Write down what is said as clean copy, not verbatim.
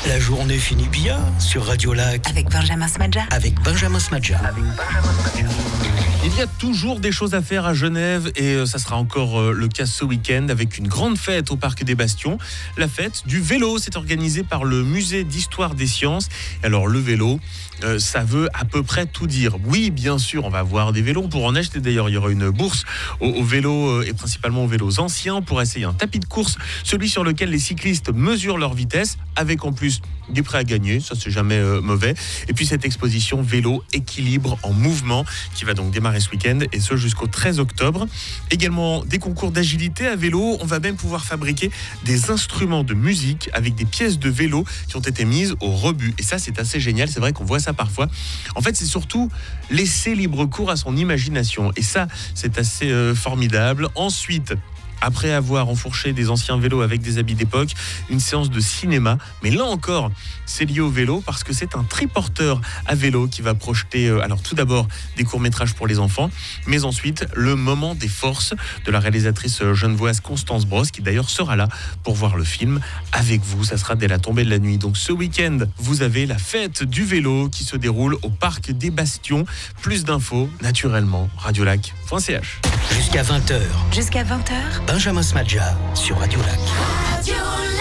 La journée finit bien sur Radio Lac. Avec Benjamin Smadja. Il y a toujours des choses à faire à Genève et ça sera encore le cas ce week-end avec une grande fête au Parc des Bastions. La fête du vélo, c'est organisé par le Musée d'Histoire des Sciences. Alors le vélo, ça veut à peu près tout dire. Oui, bien sûr, on va avoir des vélos pour en acheter. D'ailleurs, il y aura une bourse aux vélos et principalement aux vélos anciens pour essayer un tapis de course, celui sur lequel les cyclistes mesurent leur vitesse, avec en plus des prix à gagner, ça c'est jamais mauvais. Et puis cette exposition vélo équilibre en mouvement qui va donc démarrer ce week-end et ce jusqu'au 13 octobre. Également des concours d'agilité à vélo. On va même pouvoir fabriquer des instruments de musique avec des pièces de vélo qui ont été mises au rebut. Et ça c'est assez génial, c'est vrai qu'on voit ça parfois. En fait c'est surtout laisser libre cours à son imagination et ça c'est assez formidable. Ensuite, après avoir enfourché des anciens vélos avec des habits d'époque, une séance de cinéma. Mais là encore, c'est lié au vélo parce que c'est un triporteur à vélo qui va projeter, alors tout d'abord, des courts-métrages pour les enfants, mais ensuite, le moment des forces de la réalisatrice genevoise Constance Brosse, qui d'ailleurs sera là pour voir le film avec vous. Ça sera dès la tombée de la nuit. Donc ce week-end, vous avez la fête du vélo qui se déroule au Parc des Bastions. Plus d'infos, naturellement, radiolac.ch. Jusqu'à 20h. Jusqu'à 20h. Benjamin Smadja sur Radio Lac. Radio